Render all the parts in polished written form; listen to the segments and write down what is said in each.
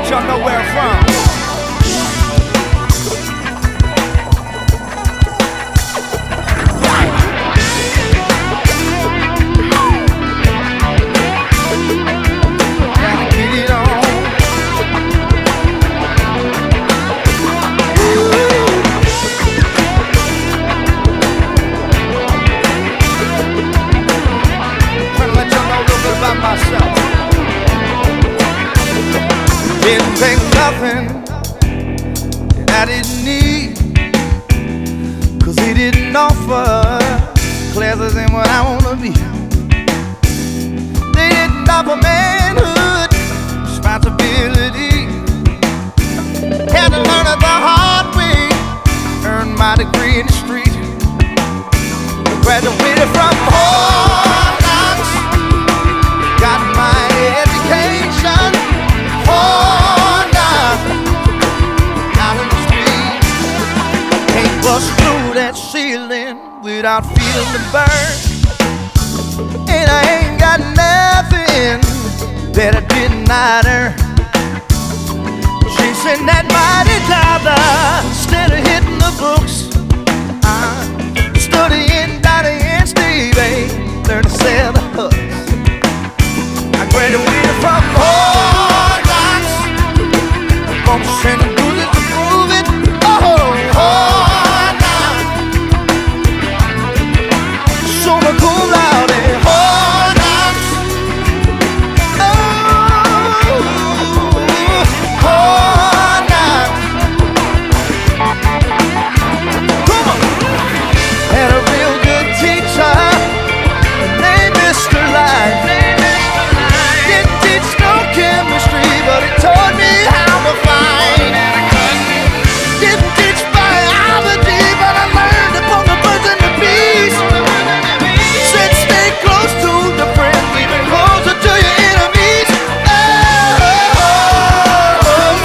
y'all know where I'm from. Didn't take nothing that I didn't need, 'cause he didn't offer classes in what I wanna be. They didn't offer manhood, responsibility. Had to learn it the hard way, earned my degree in the street. Graduated from hard knocks, got my education. Bust through that ceiling without feeling the burn, and I ain't got nothing that I did not earn. Chasing that mighty dollar instead of hitting the books. Studying Donnie and Stevie, learn to sell the hooks. I graduated from hard knocks, bumps and bruises to prove it. Oh, hard knocks. Summa cum laude, hard knocks. Oh, hard knocks. Come on. Had a real good teacher, named Mr. Light. Didn't teach no chemistry, but he taught me how to fight. Didn't teach biology, but I learned about the birds and the bees. Said stay close to the friends, even closer to your enemies. Oh,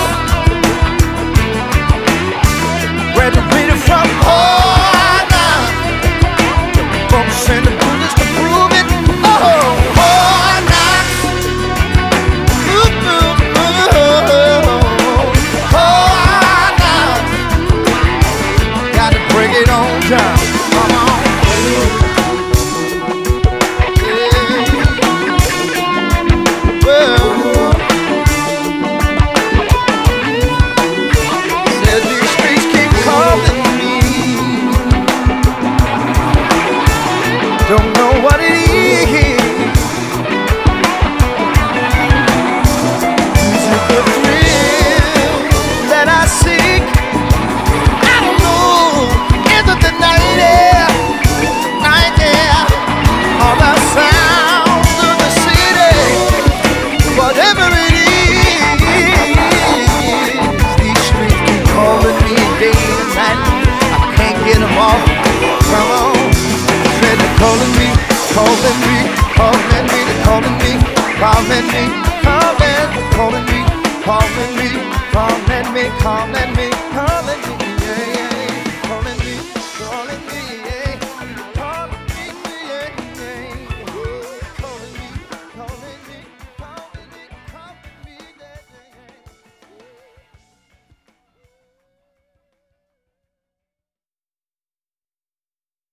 graduated from hard knocks, bumps and the bruises to prove it. Oh, hard knocks. Hard knocks. Gotta break it on down. Come on. Well, said these streets keep calling me. Don't know what it is. Is it the thrill that I seek? I don't know. Is it the night air? Night air. Or the sound of the city? Whatever it is, these streets keep calling me day and night. I can't get them off. Come on. Said they're calling me, calling me, calling me, they're calling me, calling me, calling me, calling me, calling me, calling me, calling me, calling me.